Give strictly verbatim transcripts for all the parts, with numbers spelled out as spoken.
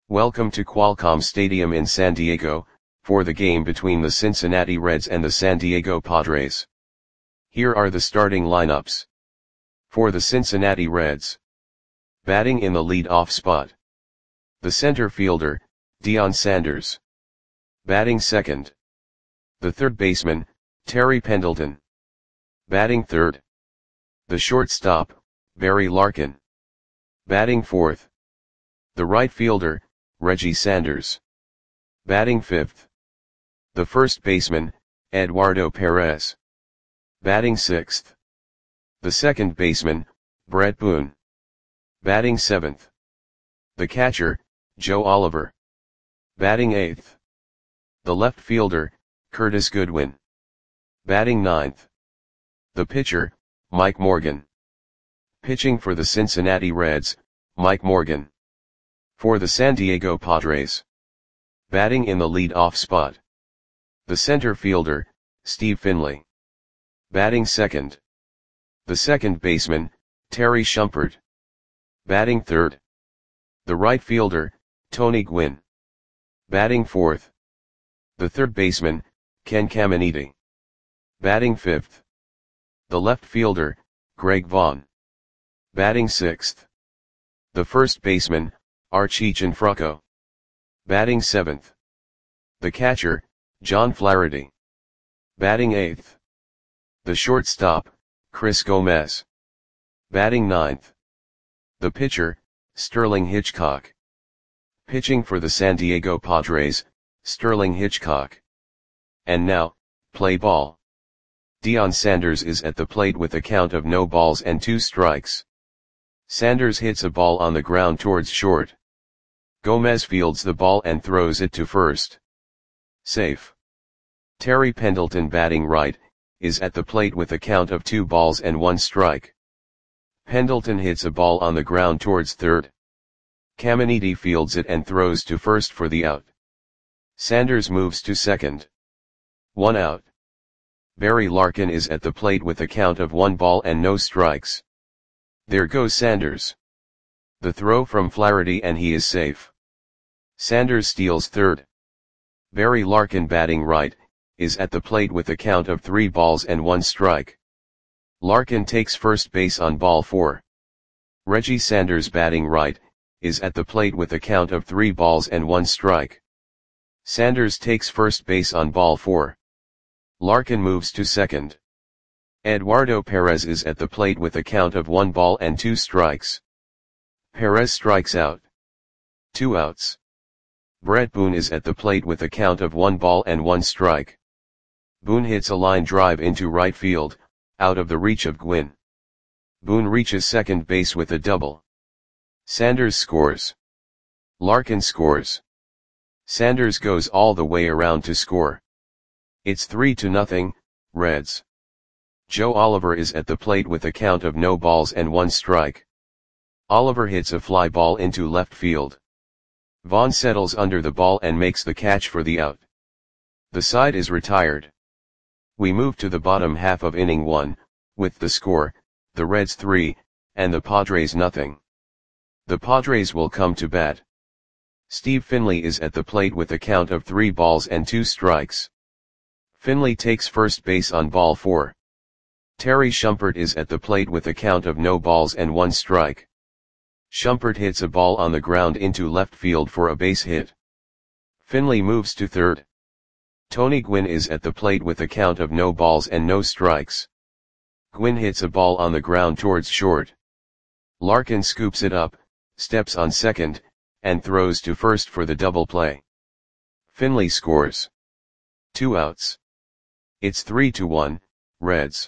Welcome to Qualcomm Stadium in San Diego, for the game between the Cincinnati Reds and the San Diego Padres. Here are the starting lineups. For the Cincinnati Reds. Batting in the lead-off spot. The center fielder, Deion Sanders. Batting second. The third baseman, Terry Pendleton. Batting third. The shortstop, Barry Larkin. Batting fourth. The right fielder, Reggie Sanders. Batting fifth. The first baseman, Eduardo Perez. Batting sixth. The second baseman, Bret Boone. Batting seventh. The catcher, Joe Oliver. Batting eighth. The left fielder, Curtis Goodwin. Batting ninth. The pitcher, Mike Morgan. Pitching for the Cincinnati Reds, Mike Morgan. For the San Diego Padres. Batting in the lead-off spot. The center fielder, Steve Finley. Batting second. The second baseman, Terry Shumpert. Batting third. The right fielder, Tony Gwynn. Batting fourth. The third baseman, Ken Caminiti. Batting fifth. The left fielder, Greg Vaughn. Batting sixth. The first baseman, Archie Cianfrocco. Batting seventh. The catcher, John Flaherty. Batting eighth. The shortstop, Chris Gomez. Batting ninth. The pitcher, Sterling Hitchcock. Pitching for the San Diego Padres, Sterling Hitchcock. And now, play ball. Deion Sanders is at the plate with a count of no balls and two strikes. Sanders hits a ball on the ground towards short. Gomez fields the ball and throws it to first. Safe. Terry Pendleton, batting right, is at the plate with a count of two balls and one strike. Pendleton hits a ball on the ground towards third. Caminiti fields it and throws to first for the out. Sanders moves to second. One out. Barry Larkin is at the plate with a count of one ball and no strikes. There goes Sanders. The throw from Flaherty and he is safe. Sanders steals third. Barry Larkin, batting right, is at the plate with a count of three balls and one strike. Larkin takes first base on ball four. Reggie Sanders, batting right, is at the plate with a count of three balls and one strike. Sanders takes first base on ball four. Larkin moves to second. Eduardo Perez is at the plate with a count of one ball and two strikes. Perez strikes out. Two outs. Bret Boone is at the plate with a count of one ball and one strike. Boone hits a line drive into right field, out of the reach of Gwynn. Boone reaches second base with a double. Sanders scores. Larkin scores. Sanders goes all the way around to score. It's three to nothing, Reds. Joe Oliver is at the plate with a count of no balls and one strike. Oliver hits a fly ball into left field. Vaughn settles under the ball and makes the catch for the out. The side is retired. We move to the bottom half of inning one, with the score, the Reds three, and the Padres nothing. The Padres will come to bat. Steve Finley is at the plate with a count of three balls and two strikes. Finley takes first base on ball four. Terry Shumpert is at the plate with a count of no balls and one strike. Shumpert hits a ball on the ground into left field for a base hit. Finley moves to third. Tony Gwynn is at the plate with a count of no balls and no strikes. Gwynn hits a ball on the ground towards short. Larkin scoops it up, steps on second, and throws to first for the double play. Finley scores. Two outs. It's three to one, Reds.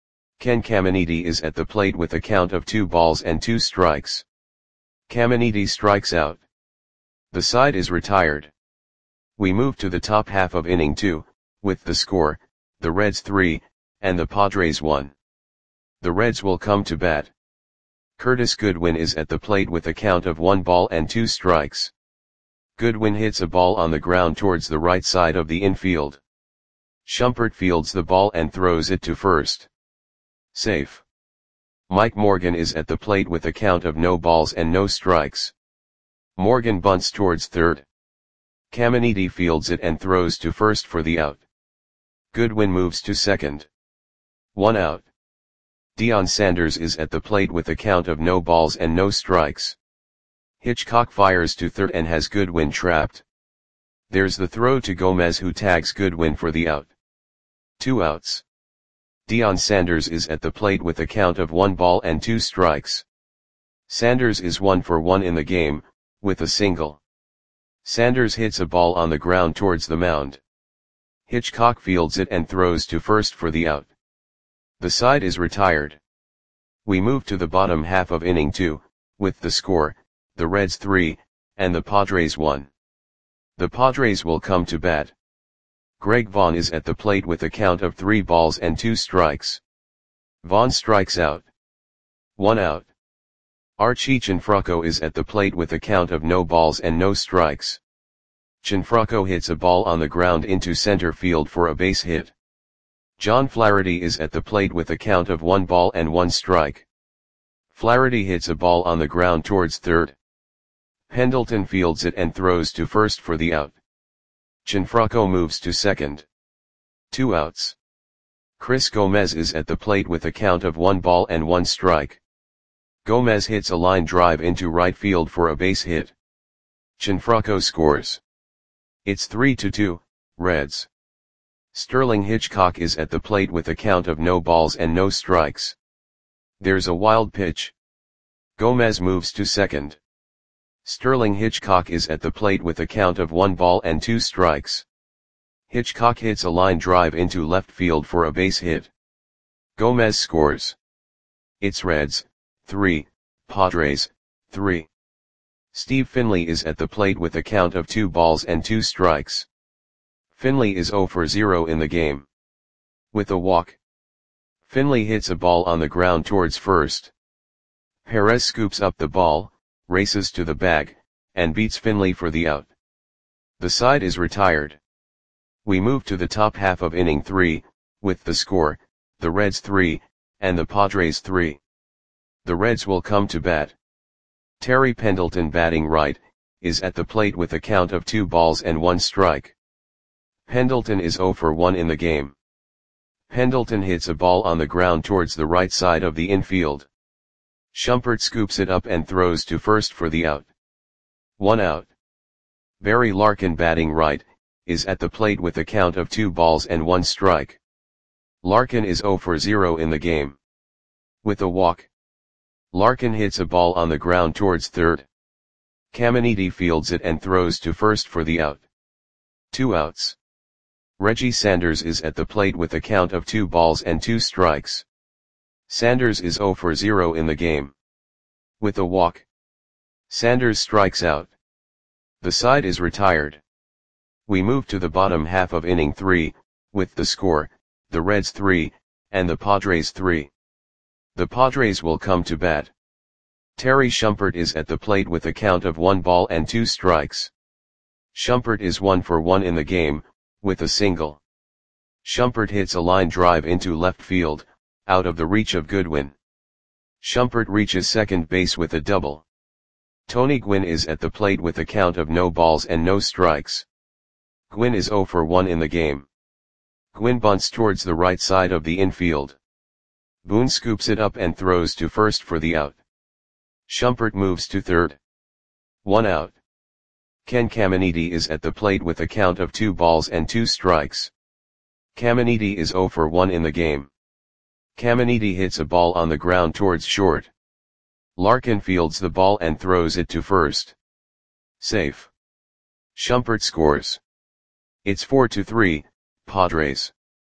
Ken Caminiti is at the plate with a count of two balls and two strikes. Caminiti strikes out. The side is retired. We move to the top half of inning two, with the score, the Reds three, and the Padres one. The Reds will come to bat. Curtis Goodwin is at the plate with a count of one ball and two strikes. Goodwin hits a ball on the ground towards the right side of the infield. Shumpert fields the ball and throws it to first. Safe. Mike Morgan is at the plate with a count of no balls and no strikes. Morgan bunts towards third. Caminiti fields it and throws to first for the out. Goodwin moves to second. One out. Deion Sanders is at the plate with a count of no balls and no strikes. Hitchcock fires to third and has Goodwin trapped. There's the throw to Gomez, who tags Goodwin for the out. Two outs. Deion Sanders is at the plate with a count of one ball and two strikes. Sanders is one for one in the game, with a single. Sanders hits a ball on the ground towards the mound. Hitchcock fields it and throws to first for the out. The side is retired. We move to the bottom half of inning two, with the score, the Reds three, and the Padres one. The Padres will come to bat. Greg Vaughn is at the plate with a count of three balls and two strikes. Vaughn strikes out. One out. Archie Cianfrocco is at the plate with a count of no balls and no strikes. Cianfrocco hits a ball on the ground into center field for a base hit. John Flaherty is at the plate with a count of one ball and one strike. Flaherty hits a ball on the ground towards third. Pendleton fields it and throws to first for the out. Cianfrocco moves to second. Two outs. Chris Gomez is at the plate with a count of one ball and one strike. Gomez hits a line drive into right field for a base hit. Cianfrocco scores. It's three to two, Reds. Sterling Hitchcock is at the plate with a count of no balls and no strikes. There's a wild pitch. Gomez moves to second. Sterling Hitchcock is at the plate with a count of one ball and two strikes. Hitchcock hits a line drive into left field for a base hit. Gomez scores. It's Reds, three, Padres, three. Steve Finley is at the plate with a count of two balls and two strikes. Finley is zero for zero in the game. With a walk. Finley hits a ball on the ground towards first. Perez scoops up the ball, races to the bag, and beats Finley for the out. The side is retired. We move to the top half of inning three, with the score, the Reds three, and the Padres three. The Reds will come to bat. Terry Pendleton, batting right, is at the plate with a count of two balls and one strike. Pendleton is zero for one in the game. Pendleton hits a ball on the ground towards the right side of the infield. Shumpert scoops it up and throws to first for the out. One out. Barry Larkin, batting right, is at the plate with a count of two balls and one strike. Larkin is zero for zero in the game. With a walk. Larkin hits a ball on the ground towards third. Caminiti fields it and throws to first for the out. Two outs. Reggie Sanders is at the plate with a count of two balls and two strikes. Sanders is zero for zero in the game. With a walk. Sanders strikes out. The side is retired. We move to the bottom half of inning three, with the score, the Reds three, and the Padres three. The Padres will come to bat. Terry Shumpert is at the plate with a count of one ball and two strikes. Shumpert is one for one in the game, with a single. Shumpert hits a line drive into left field, out of the reach of Goodwin. Shumpert reaches second base with a double. Tony Gwynn is at the plate with a count of no balls and no strikes. Gwynn is zero for one in the game. Gwynn bunts towards the right side of the infield. Boone scoops it up and throws to first for the out. Shumpert moves to third. One out. Ken Caminiti is at the plate with a count of two balls and two strikes. Caminiti is zero for one in the game. Caminiti hits a ball on the ground towards short. Larkin fields the ball and throws it to first. Safe. Shumpert scores. It's four to three, Padres.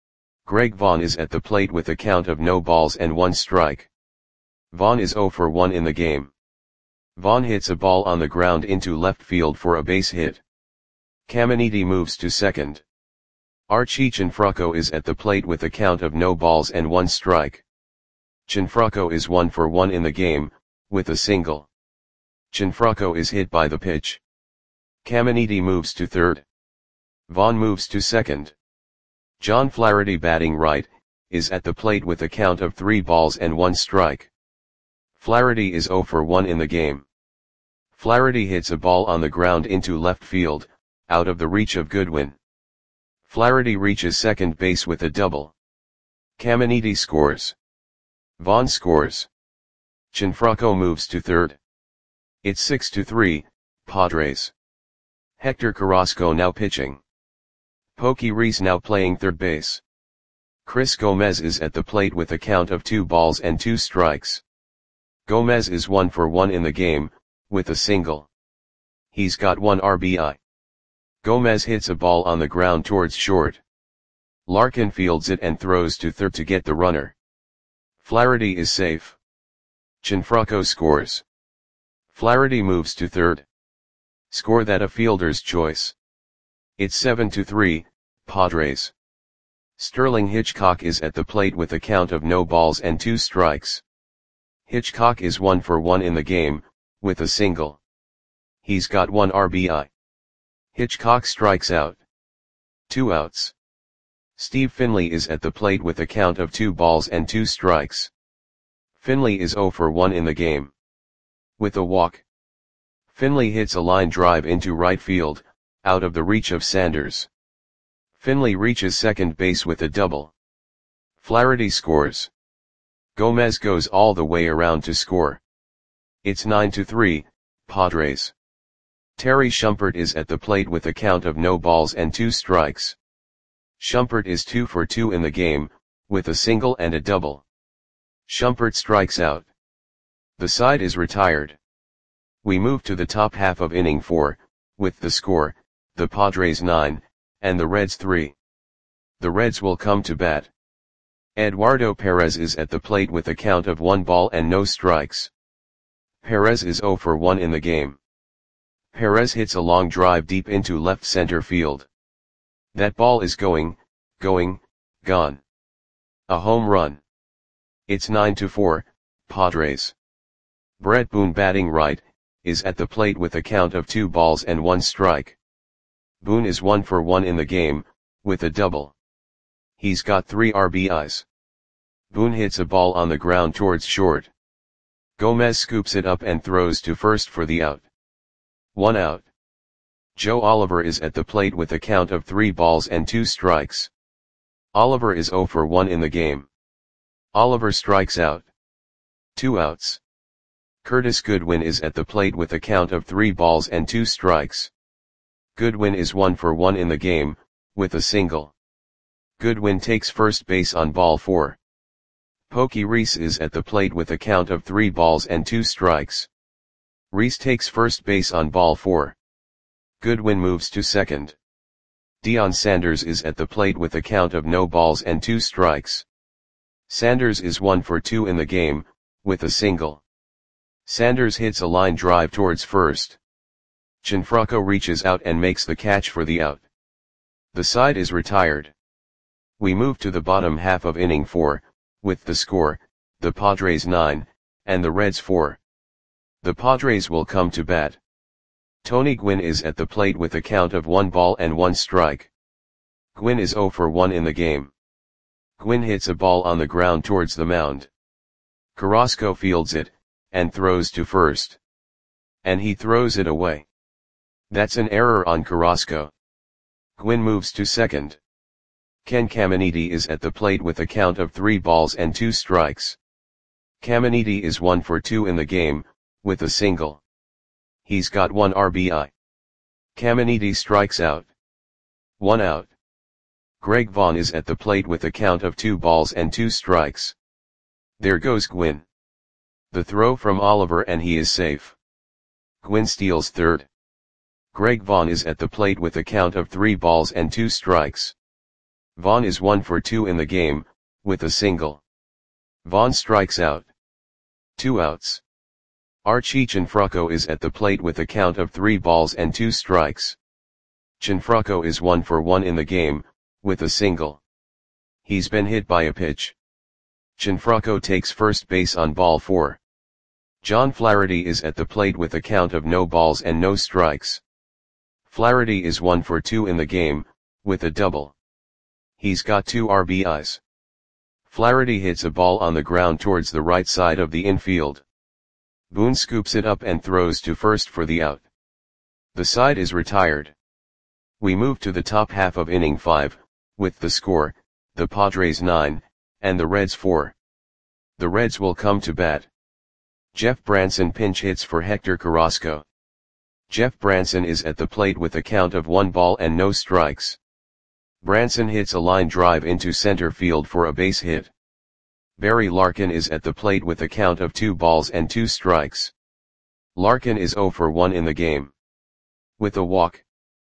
Greg Vaughn is at the plate with a count of no balls and one strike. Vaughn is zero for one in the game. Vaughn hits a ball on the ground into left field for a base hit. Caminiti moves to second. Archie Cianfrocco is at the plate with a count of no balls and one strike. Cianfrocco is one for one in the game, with a single. Cianfrocco is hit by the pitch. Caminiti moves to third. Vaughn moves to second. John Flaherty, batting right, is at the plate with a count of three balls and one strike. Flaherty is zero for one in the game. Flaherty hits a ball on the ground into left field, out of the reach of Goodwin. Flaherty reaches second base with a double. Caminiti scores. Vaughn scores. Gianfranco moves to third. It's six to three, Padres. Hector Carrasco now pitching. Pokey Reese now playing third base. Chris Gomez is at the plate with a count of two balls and two strikes. Gomez is one for one in the game, with a single. He's got one R B I. Gomez hits a ball on the ground towards short. Larkin fields it and throws to third to get the runner. Flaherty is safe. Gianfranco scores. Flaherty moves to third. Score that a fielder's choice. It's seven to three, Padres. Sterling Hitchcock is at the plate with a count of no balls and two strikes. Hitchcock is one for one in the game, with a single. He's got one R B I. Hitchcock strikes out. Two outs. Steve Finley is at the plate with a count of two balls and two strikes. Finley is zero for one in the game. With a walk. Finley hits a line drive into right field, out of the reach of Sanders. Finley reaches second base with a double. Flaherty scores. Gomez goes all the way around to score. It's nine to three, Padres. Terry Shumpert is at the plate with a count of no balls and two strikes. Shumpert is two for two in the game, with a single and a double. Shumpert strikes out. The side is retired. We move to the top half of inning four, with the score, the Padres nine, and the Reds three. The Reds will come to bat. Eduardo Perez is at the plate with a count of one ball and no strikes. Perez is zero for one in the game. Perez hits a long drive deep into left center field. That ball is going, going, gone. A home run. It's nine to four, Padres. Brett Boone batting right, is at the plate with a count of two balls and one strike. Boone is one for one in the game, with a double. He's got three R B Is. Boone hits a ball on the ground towards short. Gomez scoops it up and throws to first for the out. One out. Joe Oliver is at the plate with a count of three balls and two strikes. Oliver is zero for one in the game. Oliver strikes out. Two outs. Curtis Goodwin is at the plate with a count of three balls and two strikes. Goodwin is one for one in the game, with a single. Goodwin takes first base on ball four. Pokey Reese is at the plate with a count of three balls and two strikes. Reese takes first base on ball four. Goodwin moves to second. Deion Sanders is at the plate with a count of no balls and two strikes. Sanders is one for two in the game, with a single. Sanders hits a line drive towards first. Gianfranco reaches out and makes the catch for the out. The side is retired. We move to the bottom half of inning four, with the score, the Padres nine, and the Reds four. The Padres will come to bat. Tony Gwynn is at the plate with a count of one ball and one strike. Gwynn is zero for one in the game. Gwynn hits a ball on the ground towards the mound. Carrasco fields it, and throws to first. And he throws it away. That's an error on Carrasco. Gwynn moves to second. Ken Caminiti is at the plate with a count of three balls and two strikes. Caminiti is one for two in the game, with a single. He's got one R B I. Caminiti strikes out. One out. Greg Vaughn is at the plate with a count of two balls and two strikes. There goes Gwynn. The throw from Oliver and he is safe. Gwynn steals third. Greg Vaughn is at the plate with a count of three balls and two strikes. Vaughn is one for two in the game, with a single. Vaughn strikes out. Two outs. Archie Gianfranco is at the plate with a count of three balls and two strikes. Gianfranco is one for one in the game, with a single. He's been hit by a pitch. Gianfranco takes first base on ball four. John Flaherty is at the plate with a count of no balls and no strikes. Flaherty is one for two in the game, with a double. He's got two R B Is. Flaherty hits a ball on the ground towards the right side of the infield. Boone scoops it up and throws to first for the out. The side is retired. We move to the top half of inning five, with the score, the Padres nine, and the Reds four. The Reds will come to bat. Jeff Branson pinch hits for Hector Carrasco. Jeff Branson is at the plate with a count of one ball and no strikes. Branson hits a line drive into center field for a base hit. Barry Larkin is at the plate with a count of two balls and two strikes. Larkin is oh for one in the game. With a walk,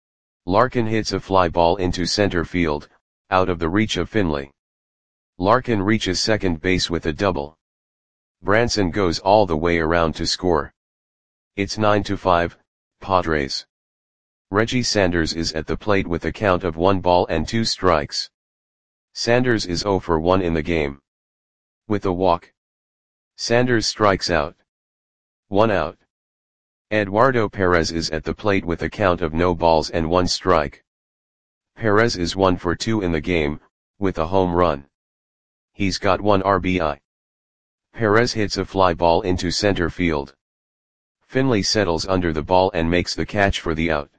Larkin hits a fly ball into center field, out of the reach of Finley. Larkin reaches second base with a double. Branson goes all the way around to score. It's nine to five, Padres. Reggie Sanders is at the plate with a count of one ball and two strikes. Sanders is oh for one in the game. With a walk, Sanders strikes out. One out. Eduardo Perez is at the plate with a count of no balls and one strike. Perez is one for two in the game, with a home run. He's got one R B I. Perez hits a fly ball into center field. Finley settles under the ball and makes the catch for the out.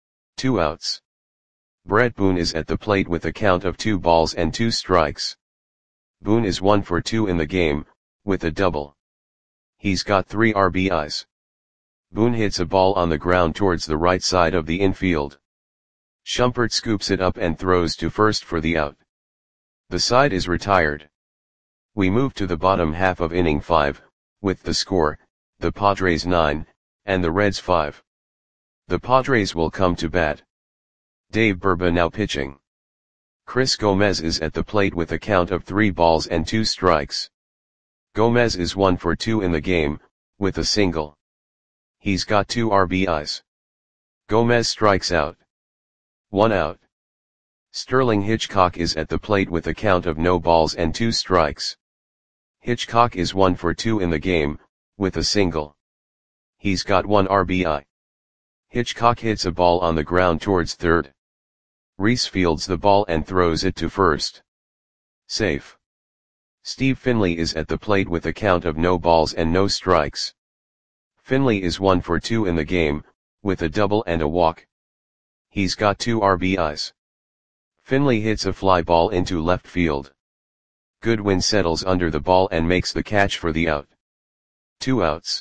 Two outs. Brett Boone is at the plate with a count of two balls and two strikes. Boone is one for two in the game, with a double. He's got three R B Is. Boone hits a ball on the ground towards the right side of the infield. Shumpert scoops it up and throws to first for the out. The side is retired. We move to the bottom half of inning five, with the score, the Padres nine, and the Reds five. The Padres will come to bat. Dave Burba now pitching. Chris Gomez is at the plate with a count of three balls and two strikes. Gomez is one for two in the game, with a single. He's got two R B Is. Gomez strikes out. One out. Sterling Hitchcock is at the plate with a count of no balls and two strikes. Hitchcock is one for two in the game, with a single. He's got one R B I. Hitchcock hits a ball on the ground towards third. Reese fields the ball and throws it to first. Safe. Steve Finley is at the plate with a count of no balls and no strikes. Finley is one for two in the game, with a double and a walk. He's got two R B Is. Finley hits a fly ball into left field. Goodwin settles under the ball and makes the catch for the out. Two outs.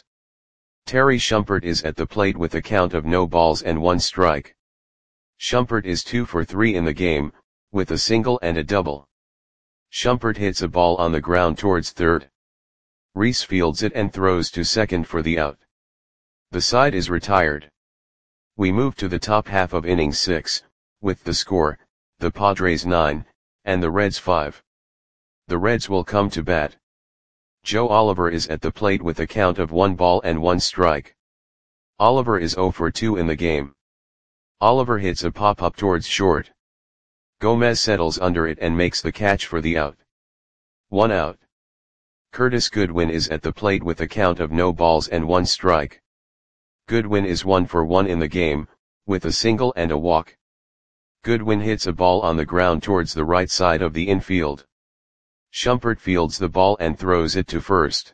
Terry Shumpert is at the plate with a count of no balls and one strike. Shumpert is two for three in the game, with a single and a double. Shumpert hits a ball on the ground towards third. Reese fields it and throws to second for the out. The side is retired. We move to the top half of inning six, with the score, the Padres nine, and the Reds five. The Reds will come to bat. Joe Oliver is at the plate with a count of one ball and one strike. Oliver is oh for two in the game. Oliver hits a pop-up towards short. Gomez settles under it and makes the catch for the out. One out. Curtis Goodwin is at the plate with a count of no balls and one strike. Goodwin is one for one in the game, with a single and a walk. Goodwin hits a ball on the ground towards the right side of the infield. Shumpert fields the ball and throws it to first.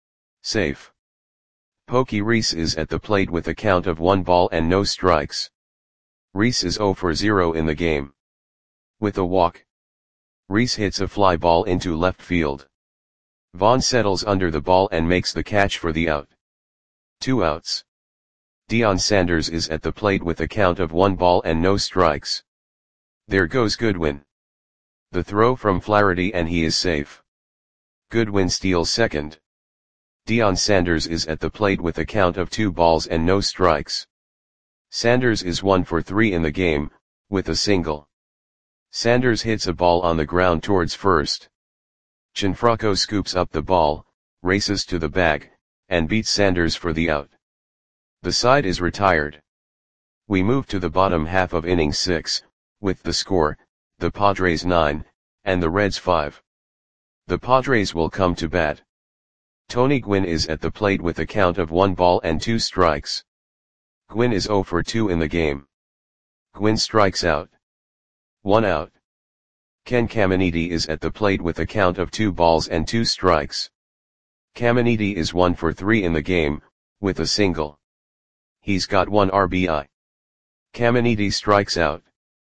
Safe. Pokey Reese is at the plate with a count of one ball and no strikes. Reese is oh for zero in the game. With a walk, Reese hits a fly ball into left field. Vaughn settles under the ball and makes the catch for the out. Two outs. Deion Sanders is at the plate with a count of one ball and no strikes. There goes Goodwin. The throw from Flaherty and he is safe. Goodwin steals second. Deion Sanders is at the plate with a count of two balls and no strikes. Sanders is one for three in the game, with a single. Sanders hits a ball on the ground towards first. Gianfranco scoops up the ball, races to the bag, and beats Sanders for the out. The side is retired. We move to the bottom half of inning six, with the score, the Padres nine, and the Reds five. The Padres will come to bat. Tony Gwynn is at the plate with a count of one ball and two strikes. Gwynn is oh for two in the game. Gwynn strikes out. One out. Ken Caminiti is at the plate with a count of two balls and two strikes. Caminiti is one for three in the game, with a single. He's got one R B I. Caminiti strikes out.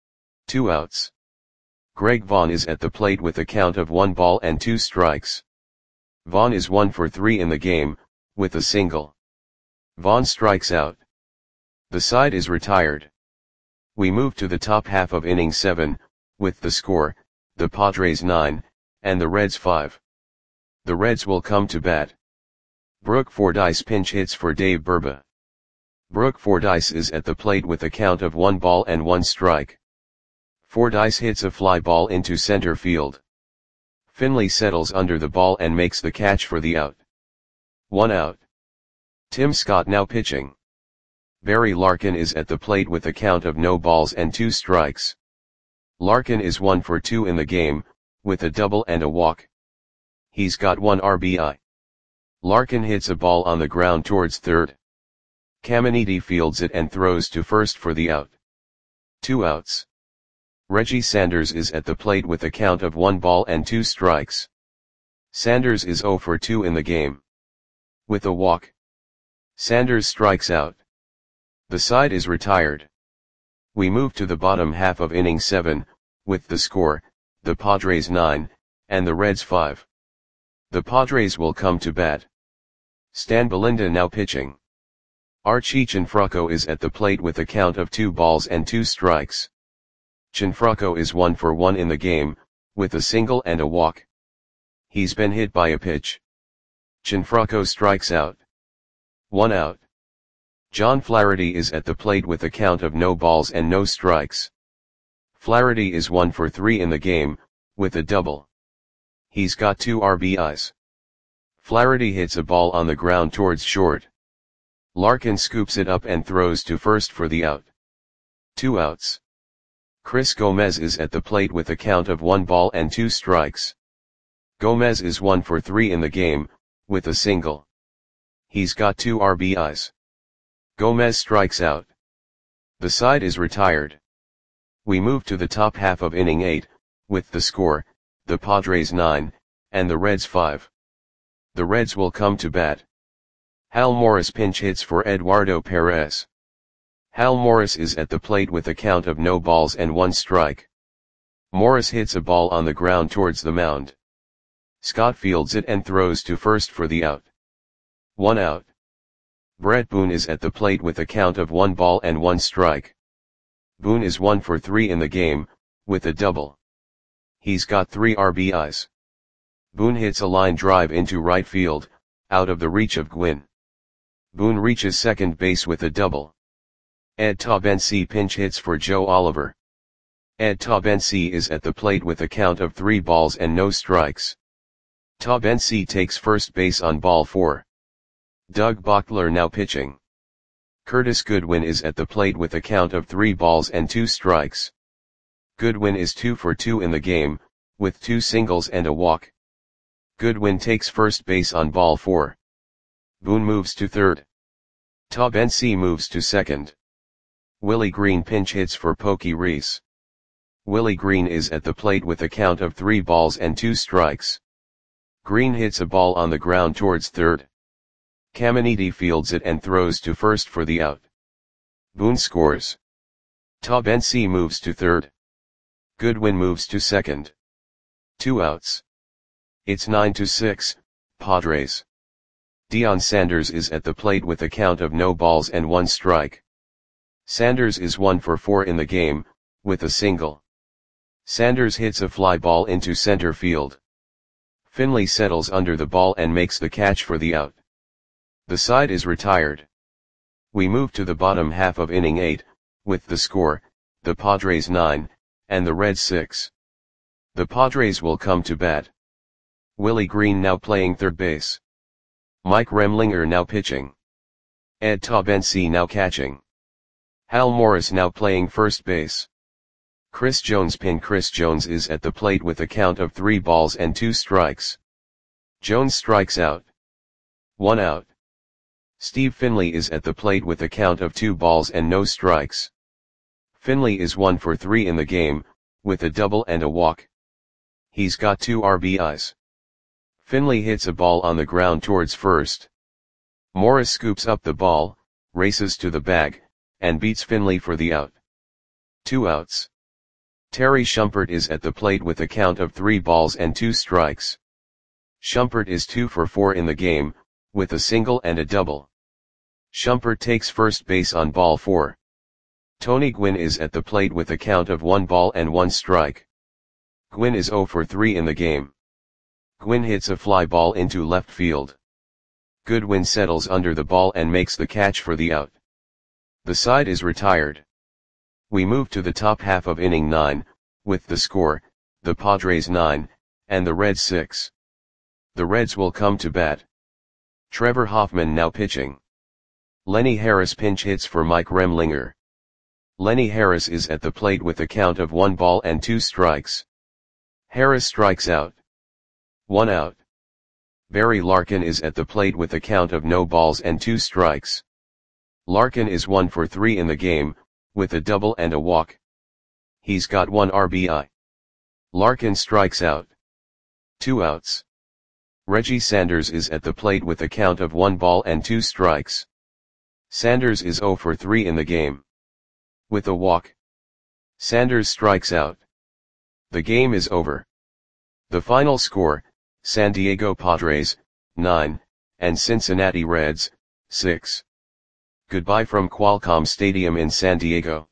Two outs. Greg Vaughn is at the plate with a count of one ball and two strikes. Vaughn is one for three in the game, with a single. Vaughn strikes out. The side is retired. We move to the top half of inning seven, with the score, the Padres nine, and the Reds five. The Reds will come to bat. Brooke Fordyce pinch hits for Dave Burba. Brooke Fordyce is at the plate with a count of one ball and one strike. Fordyce hits a fly ball into center field. Finley settles under the ball and makes the catch for the out. One out. Tim Scott now pitching. Barry Larkin is at the plate with a count of no balls and two strikes. Larkin is one for two in the game, with a double and a walk. He's got one R B I. Larkin hits a ball on the ground towards third. Caminiti fields it and throws to first for the out. Two outs. Reggie Sanders is at the plate with a count of one ball and two strikes. Sanders is zero for two in the game. With a walk. Sanders strikes out. The side is retired. We move to the bottom half of inning seven, with the score, the Padres nine, and the Reds five. The Padres will come to bat. Stan Belinda now pitching. Archie Cianfrocco is at the plate with a count of two balls and two strikes. Cianfrocco is one for one in the game, with a single and a walk. He's been hit by a pitch. Cianfrocco strikes out. One out. John Flaherty is at the plate with a count of no balls and no strikes. Flaherty is one for three in the game, with a double. He's got two R B Is. Flaherty hits a ball on the ground towards short. Larkin scoops it up and throws to first for the out. Two outs. Chris Gomez is at the plate with a count of one ball and two strikes. Gomez is one for three in the game, with a single. He's got two R B Is. Gomez strikes out. The side is retired. We move to the top half of inning eight, with the score, the Padres nine, and the Reds five. The Reds will come to bat. Hal Morris pinch hits for Eduardo Perez. Hal Morris is at the plate with a count of no balls and one strike. Morris hits a ball on the ground towards the mound. Scott fields it and throws to first for the out. One out. Brett Boone is at the plate with a count of one ball and one strike. Boone is one for three in the game, with a double. He's got three R B Is. Boone hits a line drive into right field, out of the reach of Gwynn. Boone reaches second base with a double. Ed Taubensee pinch hits for Joe Oliver. Ed Taubensee is at the plate with a count of three balls and no strikes. Taubensee takes first base on ball four. Doug Bochtler now pitching. Curtis Goodwin is at the plate with a count of three balls and two strikes. Goodwin is two for two in the game, with two singles and a walk. Goodwin takes first base on ball four. Boone moves to third. Taubensee moves to second. Willie Green pinch hits for Pokey Reese. Willie Green is at the plate with a count of three balls and two strikes. Green hits a ball on the ground towards third. Caminiti fields it and throws to first for the out. Boone scores. Taubensee moves to third. Goodwin moves to second. Two outs. It's nine to six, Padres. Deion Sanders is at the plate with a count of no balls and one strike. Sanders is one for four in the game, with a single. Sanders hits a fly ball into center field. Finley settles under the ball and makes the catch for the out. The side is retired. We move to the bottom half of inning eight, with the score, the Padres nine, and the Reds six. The Padres will come to bat. Willie Green now playing third base. Mike Remlinger now pitching. Ed Taubensee now catching. Hal Morris now playing first base. Chris Jones pin Chris Jones is at the plate with a count of three balls and two strikes. Jones strikes out. One out. Steve Finley is at the plate with a count of two balls and no strikes. Finley is one for three in the game, with a double and a walk. He's got two R B Is. Finley hits a ball on the ground towards first. Morris scoops up the ball, races to the bag, and beats Finley for the out. Two outs. Terry Shumpert is at the plate with a count of three balls and two strikes. Shumpert is two for four in the game, with a single and a double. Shumpert takes first base on ball four. Tony Gwynn is at the plate with a count of one ball and one strike. Gwynn is zero for three in the game. Gwynn hits a fly ball into left field. Goodwin settles under the ball and makes the catch for the out. The side is retired. We move to the top half of inning nine, with the score, the Padres nine, and the Reds six. The Reds will come to bat. Trevor Hoffman now pitching. Lenny Harris pinch hits for Mike Remlinger. Lenny Harris is at the plate with a count of one ball and two strikes. Harris strikes out. One out. Barry Larkin is at the plate with a count of no balls and two strikes. Larkin is one for three in the game, with a double and a walk. He's got one R B I. Larkin strikes out. Two outs. Reggie Sanders is at the plate with a count of one ball and two strikes. Sanders is zero for three in the game. With a walk. Sanders strikes out. The game is over. The final score, San Diego Padres, nine, and Cincinnati Reds, six. Goodbye from Qualcomm Stadium in San Diego.